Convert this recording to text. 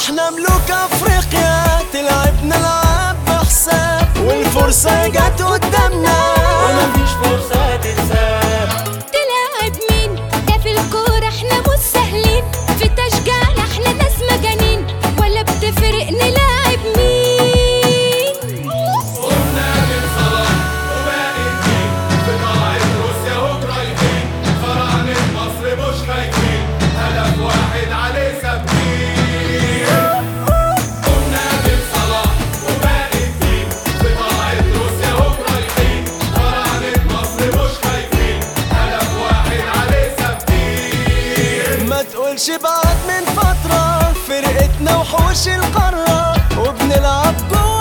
احنا ملوك افريقيا، تلعب نلعب بحساب، والفرصة جت قدامنا ومفيش فرصة تتساب. تلاعب مين؟ ده في الكورة احنا مش سهلين، في تشجيعنا احنا ناس مجانين، ولا بتفرق نلاعب مين. قمنا من صلاح وباقي الجيل، في طلعت روسيا ورايحين، فراعنة مصر مش خايفين، هدف واحد عليه ثابتين. قمنا من صلاح وباقي الجيل، في طلعت روسيا ورايحين، فراعنة مصر مش خايفين، هدف واحد عليه ثابتين. ما تقولش بعد من فترة فرقتنا وحوش القارة، وبنلعب جوه